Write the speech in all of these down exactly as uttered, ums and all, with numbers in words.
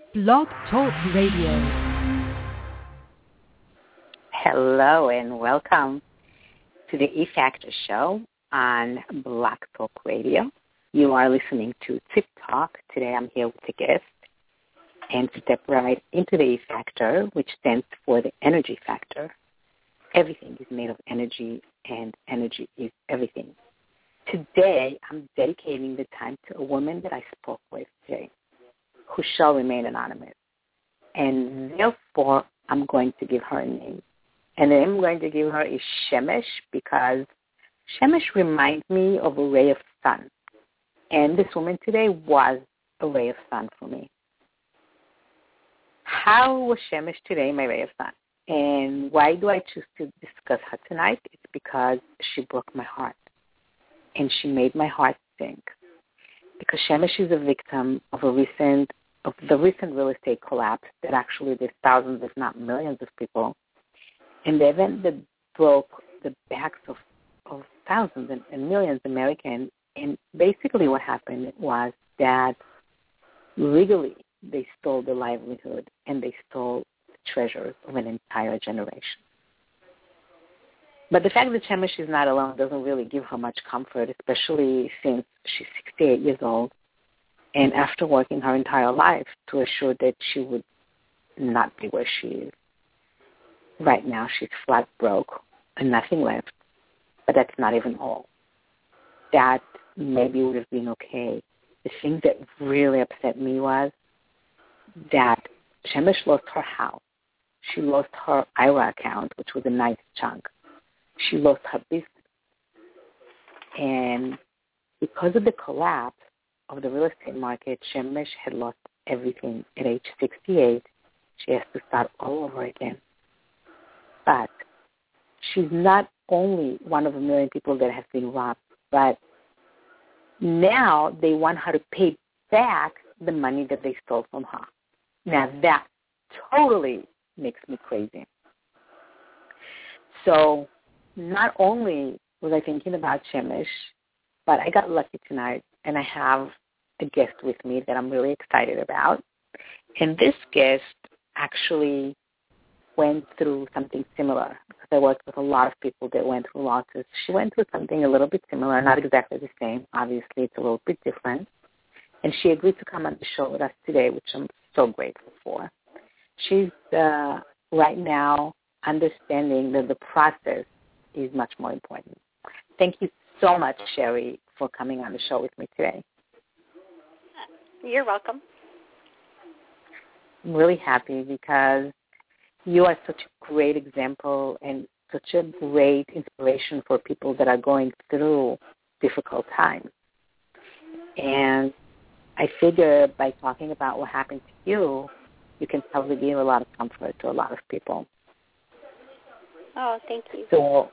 Blog Talk Radio. Hello and welcome to the E-Factor show on Blog Talk Radio. You are listening to Tip Talk. Today I'm here with a guest and step right into the E-Factor, which stands for the energy factor. Everything is made of energy, and energy is everything. Today I'm dedicating the time to a woman that I spoke with today, who shall remain anonymous. And therefore, I'm going to give her a name. And the name I'm going to give her is Shemesh, because Shemesh reminds me of a ray of sun. And this woman today was a ray of sun for me. How was Shemesh today my ray of sun? And why do I choose to discuss her tonight? It's because she broke my heart. And she made my heart sink. Because Shemesh is a victim of a recent of the recent real estate collapse that actually there's thousands, if not millions of people. And the event that broke the backs of, of thousands and, and millions of Americans. And basically what happened was that legally they stole the livelihood and they stole the treasures of an entire generation. But the fact that Shemesh is not alone doesn't really give her much comfort, especially since she's sixty-eight years old. And after working her entire life to assure that she would not be where she is. Right now she's flat broke and nothing left. But that's not even all. That maybe would have been okay. The thing that really upset me was that Shemesh lost her house. She lost her I R A account, which was a nice chunk. She lost her business. And because of the collapse of the real estate market, Shemesh had lost everything at age sixty-eight. She has to start all over again. But she's not only one of a million people that have been robbed, but now they want her to pay back the money that they stole from her. Now that totally makes me crazy. So not only was I thinking about Shemesh, but I got lucky tonight, and I have a guest with me that I'm really excited about. And this guest actually went through something similar, because I worked with a lot of people that went through losses. She went through something a little bit similar, not exactly the same. Obviously, it's a little bit different. And she agreed to come on the show with us today, which I'm so grateful for. She's uh, right now understanding that the process is much more important. Thank you so much, Sherry, for coming on the show with me today. You're welcome. I'm really happy because you are such a great example and such a great inspiration for people that are going through difficult times. And I figure by talking about what happened to you, you can probably give a lot of comfort to a lot of people. Oh, thank you. So,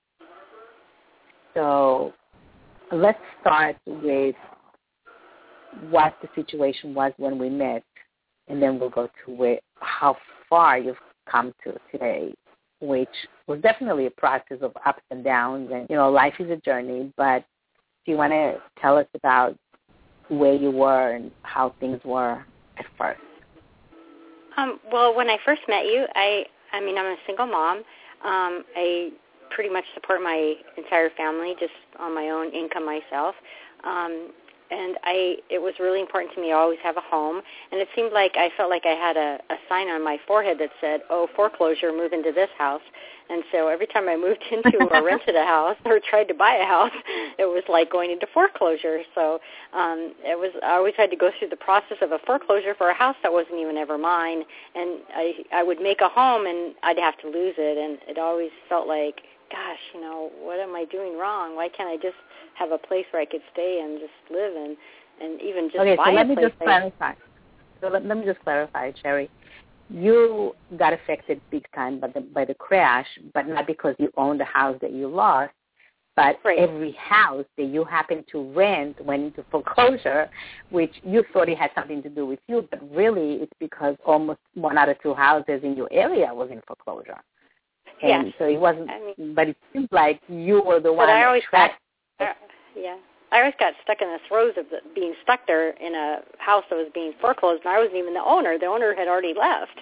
so let's start with what the situation was when we met, and then we'll go to where, how far you've come to today, which was definitely a process of ups and downs. And, you know, life is a journey, but do you want to tell us about where you were and how things were at first? Um, well, when I first met you, I, I mean, I'm a single mom. Um, I pretty much support my entire family just on my own income myself. Um, and I, it was really important to me to always have a home. And it seemed like I felt like I had a, a sign on my forehead that said, oh, foreclosure, move into this house. And so every time I moved into or rented a house or tried to buy a house, it was like going into foreclosure. So um, it was. I always had to go through the process of a foreclosure for a house that wasn't even ever mine. And I, I would make a home and I'd have to lose it. And it always felt like, gosh, you know, what am I doing wrong? Why can't I just have a place where I could stay and just live and, and even just okay, buy so a let me place? just clarify. So let, let me just clarify, Sherry. You got affected big time by the by the crash, but not because you owned the house that you lost, but right. Every house that you happened to rent went into foreclosure, which you thought it had something to do with you, but really it's because almost one out of two houses in your area was in foreclosure. And yes. so it wasn't, I mean, but it seems like you were the one but I always tracked. thought, uh, yeah. I always got stuck in the throes of the, being stuck there in a house that was being foreclosed, and I wasn't even the owner. The owner had already left.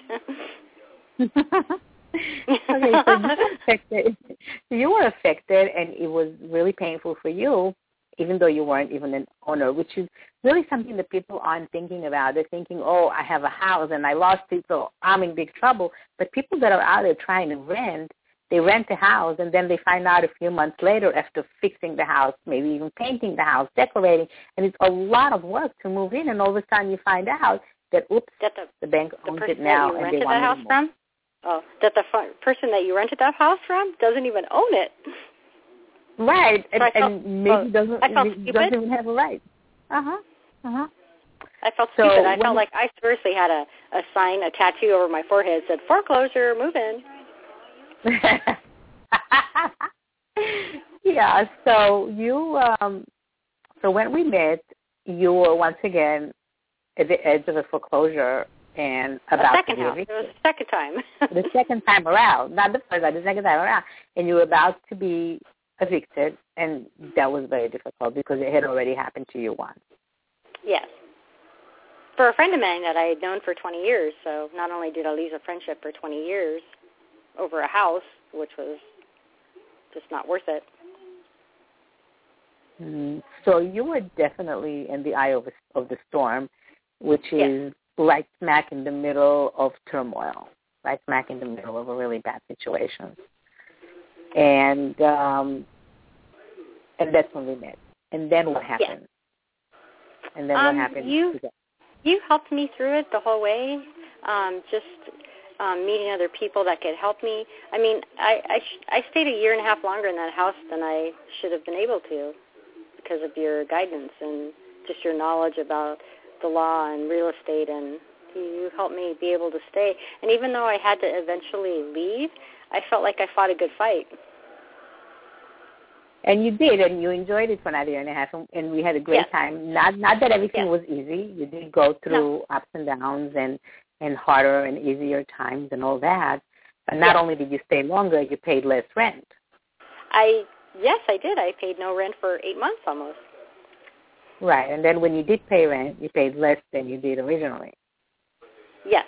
Okay, so you were affected. You were affected, and it was really painful for you, even though you weren't even an owner, which is really something that people aren't thinking about. They're thinking, oh, I have a house, and I lost it, so I'm in big trouble. But people that are out there trying to rent, they rent a house, and then they find out a few months later after fixing the house, maybe even painting the house, decorating, and it's a lot of work to move in, and all of a sudden you find out that, oops, that the, the bank the owns it now, and they that want house to move. from? Oh, that the fu- person that you rented that house from doesn't even own it. Right, and, so felt, and maybe well, doesn't, doesn't even have a right. Uh-huh, uh-huh. I felt so stupid. I felt like I seriously had a, a sign, a tattoo over my forehead that said, foreclosure, move in. Yeah, so you, um, so when we met, you were once again at the edge of a foreclosure and about a second to be house. evicted. It was the second time. The second time around, not the first time, the second time around, and you were about to be evicted, and that was very difficult because it had already happened to you once. Yes. For a friend of mine that I had known for twenty years, so not only did I lose a friendship for twenty years over a house, which was just not worth it. Mm. So you were definitely in the eye of, of the storm, which yes. is right smack in the middle of turmoil, right smack in the middle of a really bad situation. And um, and that's when we met. And then what happened? Yes. And then um, what happened? You, you helped me through it the whole way, um, just um, meeting other people that could help me. I mean, I, I, sh- I stayed a year and a half longer in that house than I should have been able to because of your guidance and just your knowledge about the law and real estate, and you helped me be able to stay. And even though I had to eventually leave, I felt like I fought a good fight. And you did, and you enjoyed it for another year and a half, and, and we had a great yes. time. Not not that everything yes. was easy. You did go through no. ups and downs and, and harder and easier times and all that. But not yes. only did you stay longer, you paid less rent. I Yes, I did. I paid no rent for eight months almost. Right, and then when you did pay rent, you paid less than you did originally. Yes.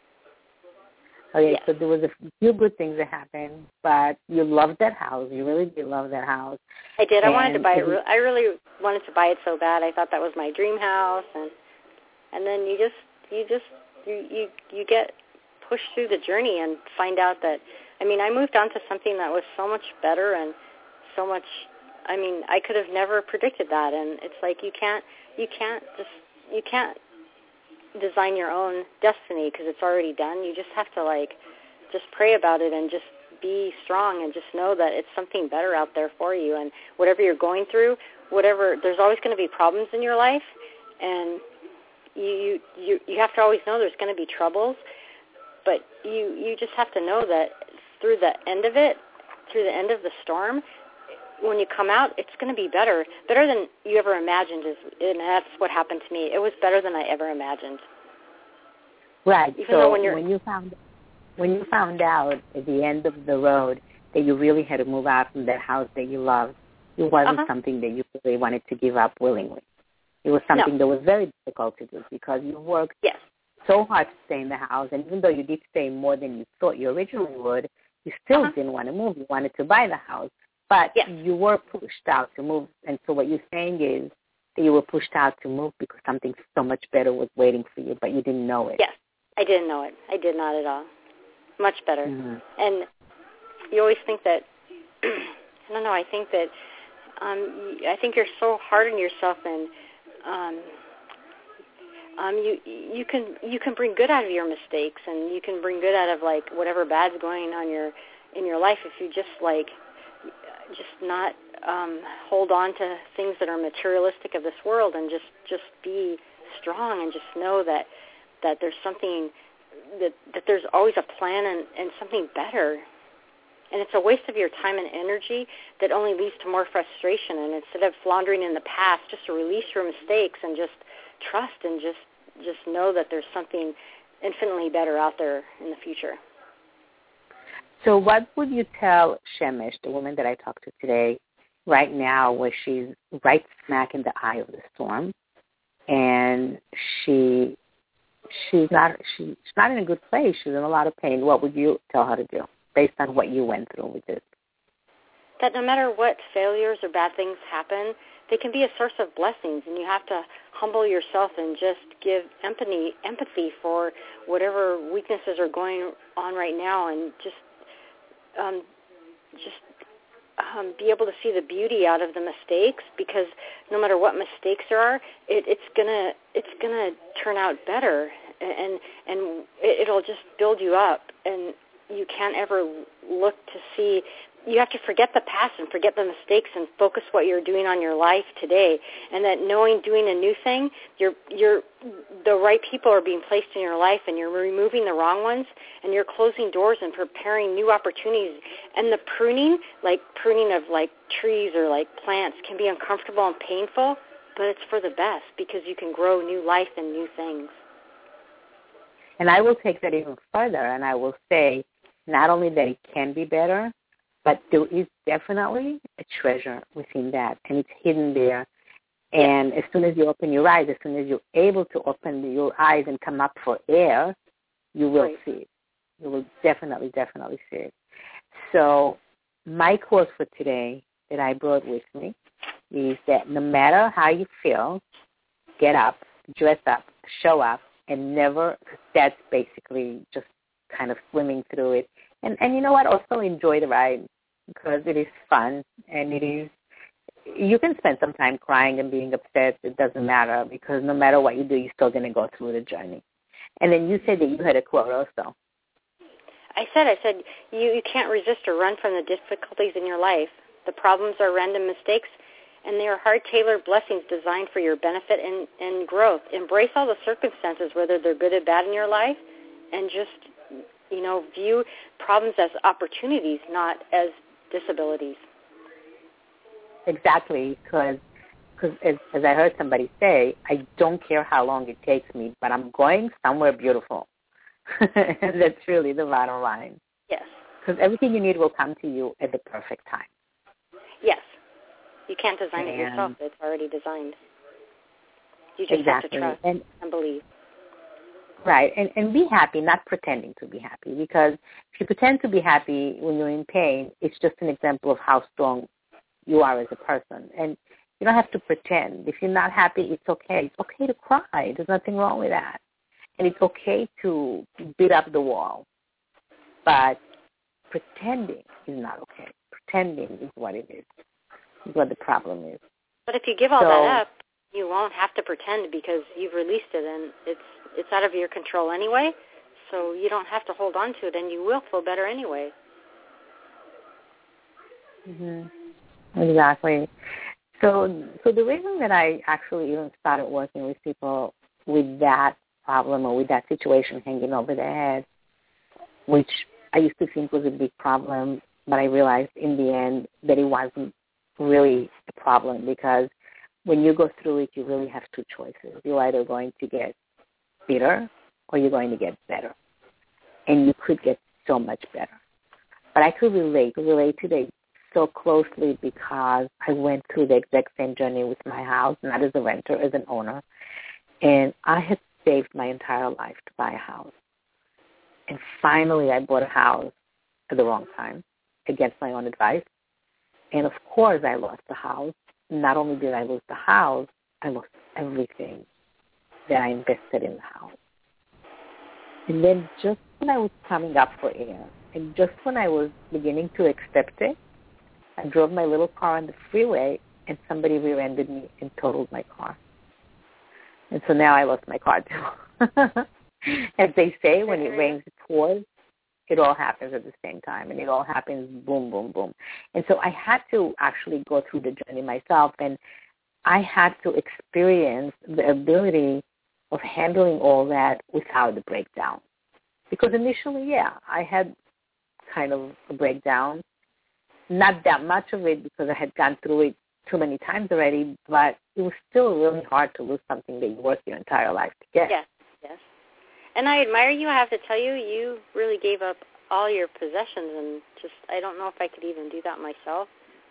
Okay, yes. so there was a few good things that happened, but you loved that house. You really did love that house. I did. And I wanted to buy it. was, I really wanted to buy it so bad. I thought that was my dream house, and and then you just you just you you, you get pushed through the journey and find out that. I mean, I moved on to something that was so much better and so much. I mean, I could have never predicted that, and it's like you can't you can't just you can't design your own destiny because it's already done. You just have to like just pray about it and just be strong and just know that it's something better out there for you. And whatever you're going through, whatever there's always going to be problems in your life, and you you you have to always know there's going to be troubles, but you you just have to know that through the end of it, through the end of the storm, when you come out, it's going to be better, better than you ever imagined. Is, and that's what happened to me. It was better than I ever imagined. Right. Even so though when, you're, when you found when you found out at the end of the road that you really had to move out from that house that you loved, it wasn't uh-huh. something that you really wanted to give up willingly. It was something no. that was very difficult to do because you worked yes. so hard to stay in the house, and even though you did stay more than you thought you originally would, you still uh-huh. didn't want to move. You wanted to buy the house. But yes. you were pushed out to move, and so what you're saying is that you were pushed out to move because something so much better was waiting for you, but you didn't know it. Yes, I didn't know it. I did not at all. Much better. Mm-hmm. And you always think that, I don't know, I think that, um, I think you're so hard on yourself, and um, um, you you can you can bring good out of your mistakes, and you can bring good out of, like, whatever bad's going on your in your life if you just, like, just not um, hold on to things that are materialistic of this world, and just, just be strong and just know that that there's something, that, that there's always a plan and, and something better. And it's a waste of your time and energy that only leads to more frustration. And instead of floundering in the past, just to release your mistakes and just trust and just, just know that there's something infinitely better out there in the future. So what would you tell Shemesh, the woman that I talked to today, right now where she's right smack in the eye of the storm, and she she's not she, she's not in a good place. She's in a lot of pain. What would you tell her to do based on what you went through with this? That no matter what failures or bad things happen, they can be a source of blessings, and you have to humble yourself and just give empathy empathy for whatever weaknesses are going on right now, and just um, just um, be able to see the beauty out of the mistakes, because no matter what mistakes there are, it, it's gonna it's gonna turn out better, and and it, it'll just build you up, and you can't ever look to see. You have to forget the past and forget the mistakes and focus what you're doing on your life today. And that knowing doing a new thing, you're, you're, the right people are being placed in your life, and you're removing the wrong ones, and you're closing doors and preparing new opportunities. And the pruning, like pruning of like trees or like plants, can be uncomfortable and painful, but it's for the best, because you can grow new life and new things. And I will take that even further, and I will say not only that it can be better, but there is definitely a treasure within that, and it's hidden there. And as soon as you open your eyes, as soon as you're able to open your eyes and come up for air, you will right. see it. You will definitely, definitely see it. So my quote for today that I brought with me is that no matter how you feel, get up, dress up, show up, and never, that's basically just kind of swimming through it. And, and you know what, also enjoy the ride, because it is fun, and it is, you can spend some time crying and being upset. It doesn't matter, because no matter what you do, you're still going to go through the journey. And then you said that you had a quote also. I said, I said, you, you can't resist or run from the difficulties in your life. The problems are random mistakes, and they are hard-tailored blessings designed for your benefit and, and growth. Embrace all the circumstances, whether they're good or bad in your life, and just, you know, view problems as opportunities, not as disabilities. Exactly, because as, as I heard somebody say, I don't care how long it takes me, but I'm going somewhere beautiful. That's really the bottom line. Yes. Because everything you need will come to you at the perfect time. Yes. You can't design and it yourself. It's already designed. You just exactly. have to trust and, and believe. Right, and, and be happy, not pretending to be happy, because if you pretend to be happy when you're in pain, it's just an example of how strong you are as a person. And you don't have to pretend. If you're not happy, it's okay. It's okay to cry. There's nothing wrong with that. And it's okay to beat up the wall. But pretending is not okay. Pretending is what it is, is what the problem is. But if you give all so, that up, you won't have to pretend, because you've released it, and it's it's out of your control anyway, so you don't have to hold on to it, and you will feel better anyway. Mm-hmm. Exactly. So, so the reason that I actually even started working with people with that problem or with that situation hanging over their head, which I used to think was a big problem, but I realized in the end that it wasn't really a problem, because when you go through it, you really have two choices. You're either going to get bitter or you're going to get better. And you could get so much better. But I could relate, relate to that so closely, because I went through the exact same journey with my house, not as a renter, as an owner. And I had saved my entire life to buy a house. And finally I bought a house at the wrong time, against my own advice. And of course I lost the house. Not only did I lose the house, I lost everything that I invested in the house. And then just when I was coming up for air, and just when I was beginning to accept it, I drove my little car on the freeway, and somebody rear-ended me and totaled my car. And so now I lost my car too. As they say, when it rains, it pours. It all happens at the same time, and it all happens boom, boom, boom. And so I had to actually go through the journey myself, and I had to experience the ability of handling all that without the breakdown. Because initially, yeah, I had kind of a breakdown. Not that much of it, because I had gone through it too many times already, but it was still really hard to lose something that you worked your entire life to get. Yes, yes. And I admire you. I have to tell you, you really gave up all your possessions, and just, I don't know if I could even do that myself.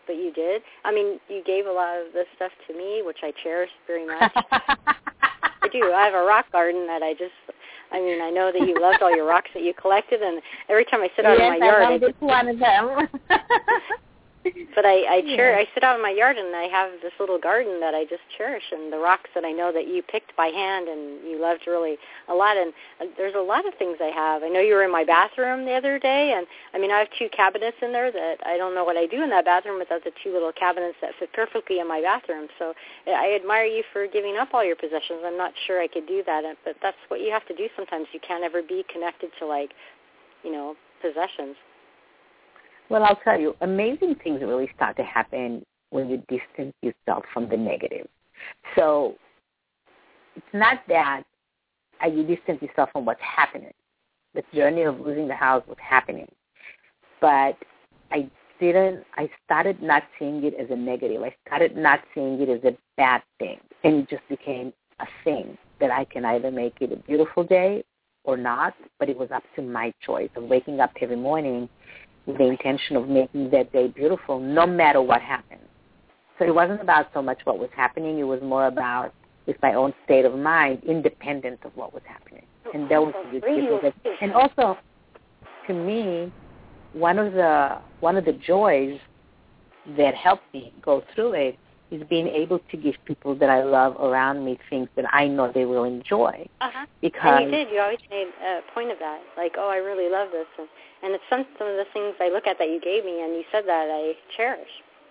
but you did. I mean, you gave a lot of this stuff to me, which I cherish very much. I do. I have a rock garden that I just, I mean, I know that you loved all your rocks that you collected, and every time I sit out yes, in my yard, I, I just one of them. But I, I yeah. cherish. I sit out in my yard and I have this little garden that I just cherish, and the rocks that I know that you picked by hand and you loved really a lot. And uh, there's a lot of things I have. I know you were in my bathroom the other day, and I mean I have two cabinets in there that I don't know what I do in that bathroom without the two little cabinets that fit perfectly in my bathroom. So I admire you for giving up all your possessions. I'm not sure I could do that, but that's what you have to do sometimes. You can't ever be connected to, like, you know, possessions. Well, I'll tell you, amazing things really start to happen when you distance yourself from the negative. So it's not that uh, you distance yourself from what's happening. The journey of losing the house was happening. But I didn't, I started not seeing it as a negative. I started not seeing it as a bad thing. And it just became a thing that I can either make it a beautiful day or not, but it was up to my choice of waking up every morning with the intention of making that day beautiful, no matter what happened. So it wasn't about so much what was happening. It was more about with my own state of mind, independent of what was happening. And that was the difference. And also, to me, one of the one of the joys that helped me go through it is being able to give people that I love around me things that I know they will enjoy. Uh-huh. Because and you did. You always made a point of that. Like, oh, I really love this. And, and it's some, some of the things I look at that you gave me, and you said that I cherish.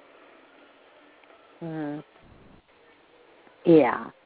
Mm. Yeah.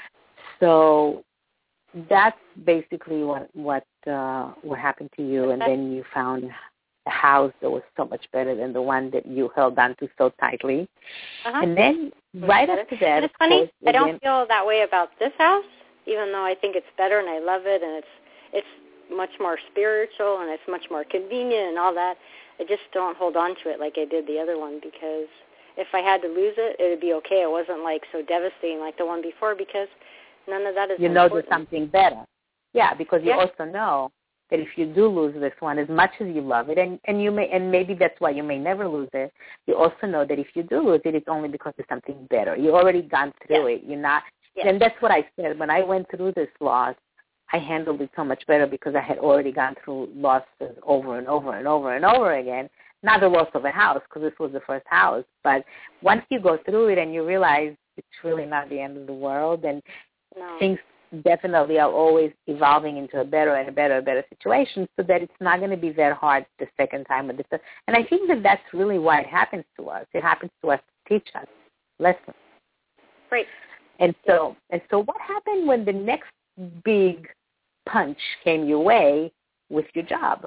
So that's basically what what uh, what happened to you, and then you found a house that was so much better than the one that you held on to so tightly. Uh-huh. And then right after that, and it's funny, course, I don't again, feel that way about this house, even though I think it's better and I love it, and it's it's much more spiritual and it's much more convenient and all that. I just don't hold on to it like I did the other one, because if I had to lose it, it would be okay. It wasn't like so devastating like the one before, because none of that is you know important. there's something better. Yeah, because you yeah. also know that if you do lose this one, as much as you love it, and, and you may, and maybe that's why you may never lose it, you also know that if you do lose it, it's only because there's something better. You already gone through yeah. it. You're not, yeah. and that's what I said. When I went through this loss, I handled it so much better because I had already gone through losses over and over and over and over again. Not the loss of a house, because this was the first house, but once you go through it and you realize it's really not the end of the world, and no. things definitely are always evolving into a better and a better and better situation, so that it's not going to be that hard the second time. Or the third. And I think that that's really why it happens to us. It happens to us to teach us lessons. Right. And so, and so what happened when the next big punch came your way with your job?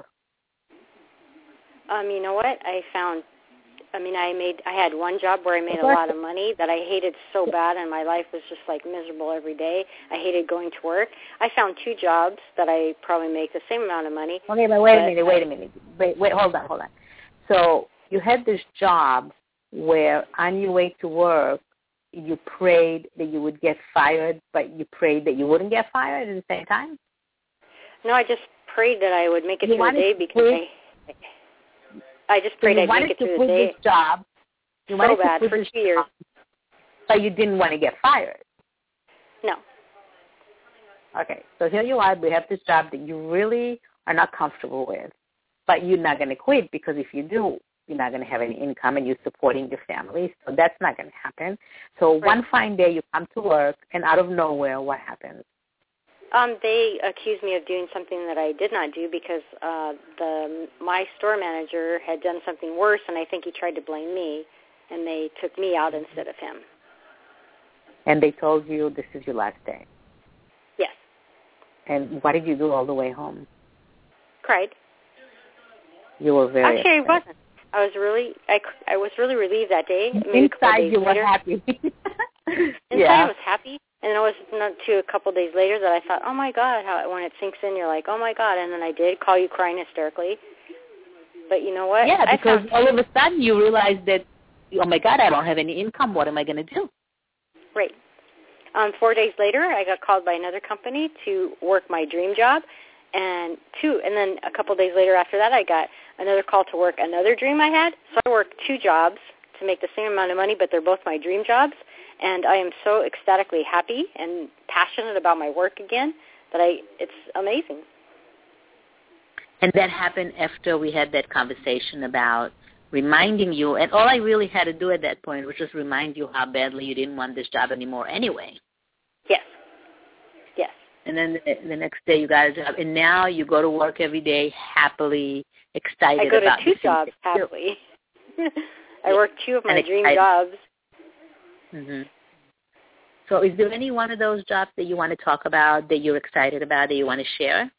Um, you know what? I found, I mean, I made, I had one job where I made a lot of money that I hated so bad, and my life was just like miserable every day. I hated going to work. I found two jobs that I probably make the same amount of money. Okay, but wait but, a minute, wait a minute. Wait, wait, hold on, hold on. So you had this job where on your way to work, you prayed that you would get fired, but you prayed that you wouldn't get fired at the same time? No, I just prayed that I would make it you through the day because I, I just prayed so I'd make it through the day. You wanted to quit this job. You so wanted bad to quit for this two years. job, but you didn't want to get fired. No. Okay, so here you are. We have this job that you really are not comfortable with, but you're not going to quit, because if you do, you're not going to have any income and you're supporting your family, so that's not going to happen. So right. one fine day you come to work, and out of nowhere, what happens? Um, they accused me of doing something that I did not do, because uh, the my store manager had done something worse, and I think he tried to blame me, and they took me out instead of him. And they told you this is your last day? Yes. And what did you do all the way home? Cried. You were very Actually, upset. I wasn't. I was really, I, I was really relieved that day. Maybe a couple Inside, days you later. were happy. Inside, yeah. I was happy. And it was not to a couple days later that I thought, oh, my God, how when it sinks in, you're like, oh, my God. And then I did call you crying hysterically. But you know what? Yeah, I because found, all of a sudden you realize that, oh, my God, I don't have any income. What am I going to do? Right. Um, four days later, I got called by another company to work my dream job. And two, and then a couple days later after that, I got another call to work another dream I had. So I worked two jobs to make the same amount of money, but they're both my dream jobs. And I am so ecstatically happy and passionate about my work again that I it's amazing. And that happened after we had that conversation about reminding you, and all I really had to do at that point was just remind you how badly you didn't want this job anymore anyway. Yes. Yes. And then the, the next day you got a job, and now you go to work every day happily, excited I go about to two jobs happily. I work two of my dream jobs. Mm-hmm. So is there any one of those jobs that you want to talk about, that you're excited about, that you want to share?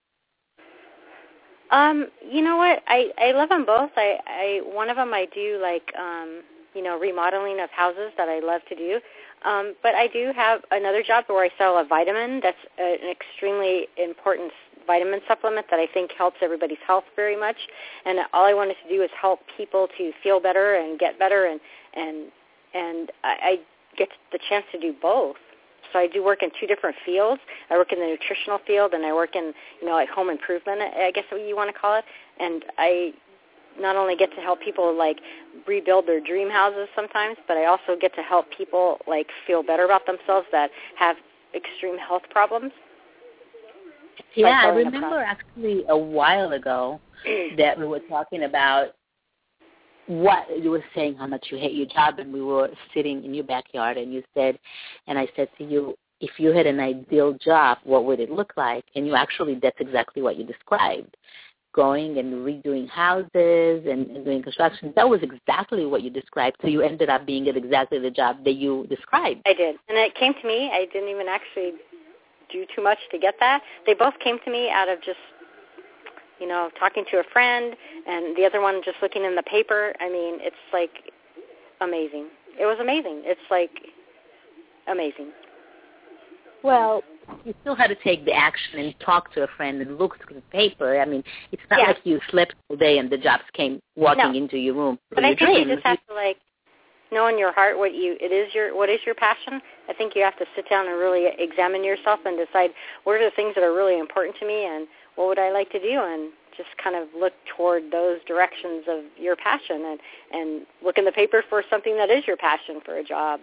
Um, you know what? I, I love them both. I, I one of them I do like um, you know, remodeling of houses that I love to do. Um, but I do have another job where I sell a vitamin that's a, an extremely important vitamin supplement that I think helps everybody's health very much. And all I wanted to do is help people to feel better and get better, and and and I, I get the chance to do both. So I do work in two different fields. I work in the nutritional field, and I work in, you know, like home improvement, I guess what you want to call it. And I not only get to help people, like, rebuild their dream houses sometimes, but I also get to help people, like, feel better about themselves that have extreme health problems. Yeah, I remember actually a while ago that we were talking about what you were saying, how much you hate your job, and we were sitting in your backyard, and you said, and I said to you, if you had an ideal job, what would it look like? And you actually, that's exactly what you described, going and redoing houses and, and doing construction. That was exactly what you described. So you ended up being at exactly the job that you described. I did, and it came to me. I didn't even actually do too much to get that. They both came to me out of just, you know, talking to a friend, and the other one just looking in the paper. I mean, it's like amazing. It was amazing. It's like amazing. Well, you still had to take the action and talk to a friend and look through the paper. I mean, it's not yeah. like you slept all day and the jobs came walking no. into your room. But I think dreams. you just have to, like, know in your heart what you it is your what is your passion. I think you have to sit down and really examine yourself and decide what are the things that are really important to me and what would I like to do, and just kind of look toward those directions of your passion, and, and look in the paper for something that is your passion for a job.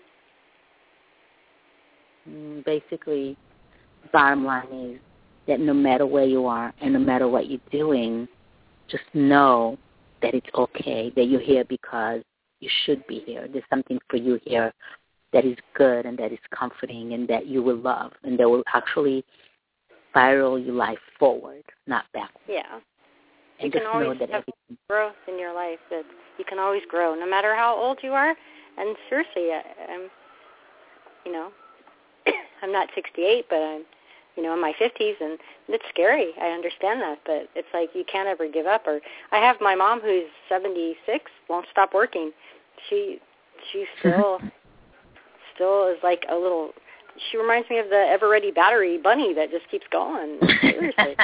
And basically, bottom line is that no matter where you are and no matter what you're doing, just know that it's okay, that you're here because you should be here. There's something for you here that is good and that is comforting and that you will love and that will actually spiral your life forward, not backward. Yeah. And you just can always know that have everything... growth in your life. That you can always grow, no matter how old you are. And seriously, I, I'm, you know, I'm not sixty-eight, but I'm, you know, in my fifties, and it's scary. I understand that, but it's like you can't ever give up. Or I have my mom who's seventy-six, won't stop working. She, she still, still is like a little. She reminds me of the Ever Ready battery bunny that just keeps going. Seriously.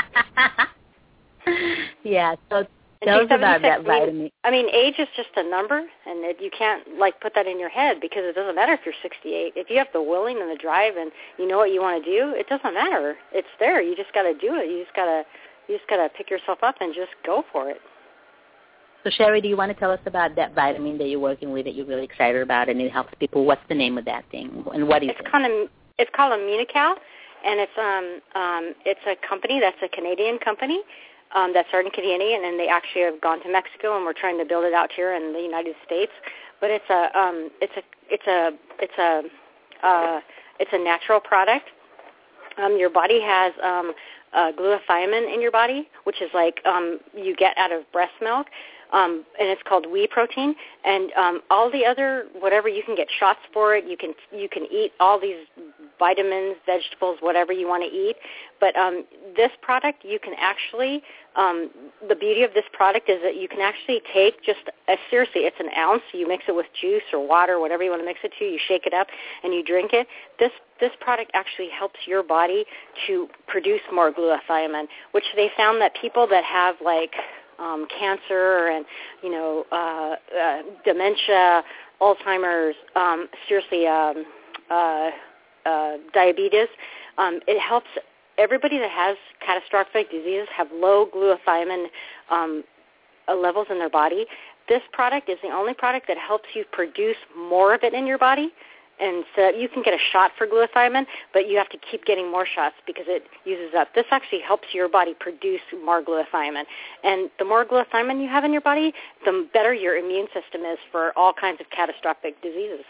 Yeah, so tell us about that vitamin. I mean, age is just a number, and it, you can't, like, put that in your head because it doesn't matter if you're sixty-eight. If you have the willing and the drive and you know what you want to do, it doesn't matter. It's there. You just got to do it. You just got to you just got to pick yourself up and just go for it. So, Sherry, do you want to tell us about that vitamin that you're working with that you're really excited about and it helps people? What's the name of that thing, and what is it's it? Kind of, it's called Immunical, and it's um um it's a company that's a Canadian company. Um, that started in Canadian, and they actually have gone to Mexico, and we're trying to build it out here in the United States. But it's a, um, it's a, it's a, it's a, uh, it's a natural product. Um, your body has um, uh, glutathione in your body, which is like um, you get out of breast milk. Um, and it's called whey protein, and um, all the other whatever you can get shots for it. You can you can eat all these vitamins, vegetables, whatever you want to eat. But um, this product, you can actually. Um, the beauty of this product is that you can actually take just uh, seriously. It's an ounce. You mix it with juice or water, whatever you want to mix it to. You shake it up and you drink it. This this product actually helps your body to produce more glutathione, which they found that people that have like Um, cancer and, you know, uh, uh, dementia, Alzheimer's, um, seriously, um, uh, uh, diabetes. Um, it helps everybody that has catastrophic diseases have low glutathione um, uh, levels in their body, this product is the only product that helps you produce more of it in your body. And so you can get a shot for glutathione, but you have to keep getting more shots because it uses up. This actually helps your body produce more glutathione. And the more glutathione you have in your body, the better your immune system is for all kinds of catastrophic diseases.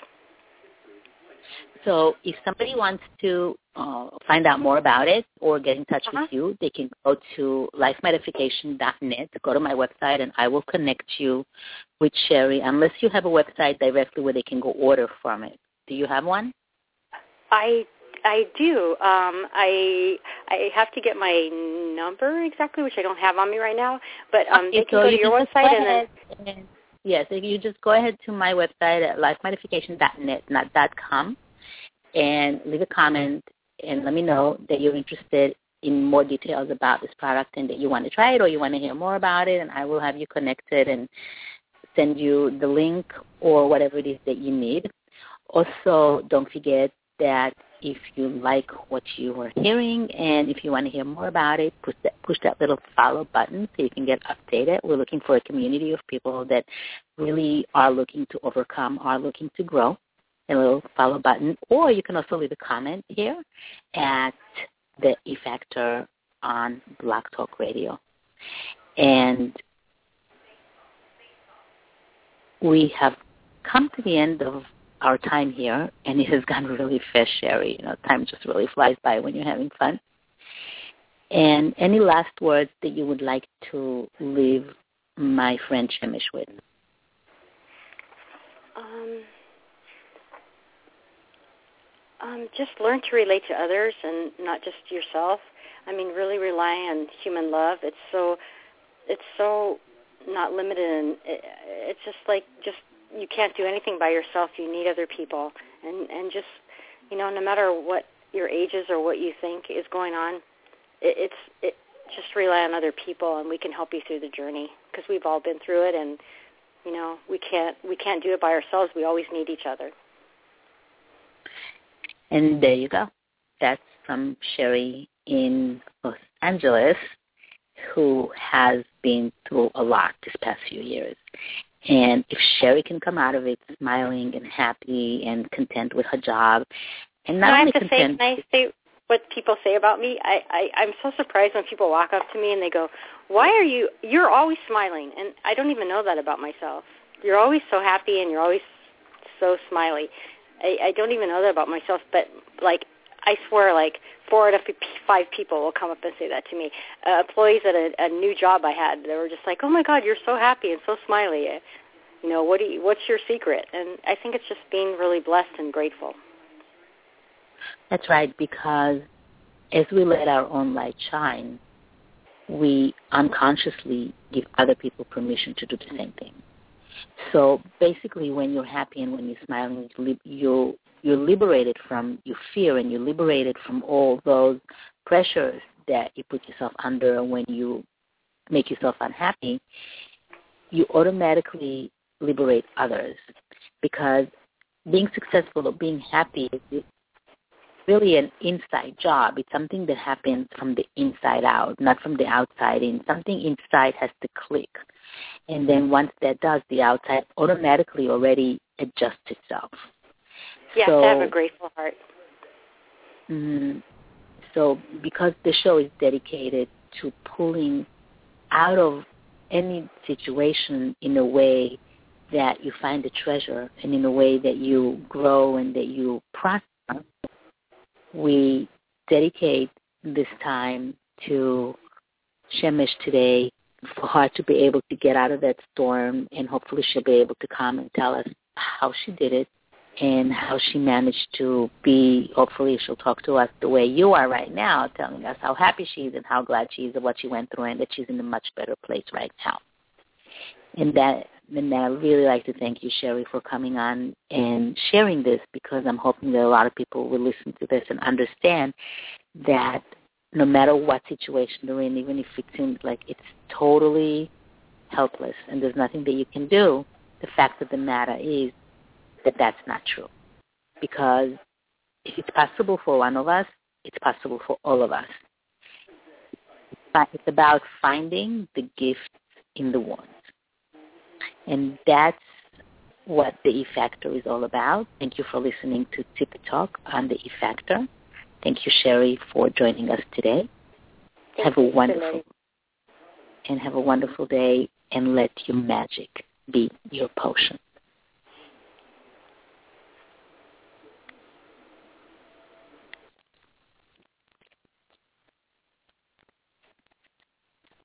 So if somebody wants to uh, find out more about it or get in touch uh-huh. with you, they can go to life modification dot net, go to my website, and I will connect you with Sherry, unless you have a website directly where they can go order from it. Do you have one? I I do. Um, I I have to get my number exactly, which I don't have on me right now. But um, okay, they can so go you to your website and then. And, yes, yeah, so you just go ahead to my website at life modification dot net, not .com, and leave a comment and let me know that you're interested in more details about this product and that you want to try it or you want to hear more about it, and I will have you connected and send you the link or whatever it is that you need. Also, don't forget that if you like what you are hearing and if you want to hear more about it, push that, push that little follow button so you can get updated. We're looking for a community of people that really are looking to overcome, are looking to grow. A little follow button. Or you can also leave a comment here at the E-Factor on Blog Talk Radio. And we have come to the end of our time here, and it has gone really fast, Sherry. You know, time just really flies by when you're having fun. And any last words that you would like to leave my friend Shemesh with? Um, um, just learn to relate to others and not just yourself. I mean, really rely on human love. It's so, it's so not limited, and it, it's just like just. You can't do anything by yourself. You need other people. And, and just, you know, no matter what your age is or what you think is going on, it, it's it, just rely on other people, and we can help you through the journey because we've all been through it, and, you know, we can't we can't do it by ourselves. We always need each other. And there you go. That's from Sherry in Los Angeles, who has been through a lot this past few years. And if Sherry can come out of it smiling and happy and content with her job, and not no, only I have to content... say, can I say what people say about me? I, I, I'm so surprised when people walk up to me and they go, why are you, you're always smiling. And I don't even know that about myself. You're always so happy and you're always so smiley. I, I don't even know that about myself, but, like, I swear, like, four out of five people will come up and say that to me. Uh, employees at a, a new job I had, they were just like, oh, my God, you're so happy and so smiley. Uh, you know, what do you, what's your secret? And I think it's just being really blessed and grateful. That's right, because as we let our own light shine, we unconsciously give other people permission to do the same thing. So basically, when you're happy and when you're smiling, you're, you're liberated from your fear and you're liberated from all those pressures that you put yourself under when you make yourself unhappy. You automatically liberate others, because being successful or being happy is really an inside job. It's something that happens from the inside out, not from the outside in. Something inside has to click. And then once that does, the outside automatically already adjusts itself. You so, have to have a grateful heart. Mm, so because the show is dedicated to pulling out of any situation in a way that you find a treasure and in a way that you grow and that you prosper, we dedicate this time to Shemesh today for her to be able to get out of that storm, and hopefully she'll be able to come and tell us how she did it and how she managed to be, hopefully she'll talk to us the way you are right now, telling us how happy she is and how glad she is of what she went through and that she's in a much better place right now. And that, and I really like to thank you, Sherry, for coming on and sharing this, because I'm hoping that a lot of people will listen to this and understand that no matter what situation they're in, even if it seems like it's totally helpless and there's nothing that you can do, the fact of the matter is that that's not true. Because if it's possible for one of us, it's possible for all of us. But it's about finding the gift in the wounds. And that's what the E-Factor is all about. Thank you for listening to Tip Talk on the E-Factor. Thank you, Sherry, for joining us today. Thank have a you, wonderful and have a wonderful day, and let your magic be your potion.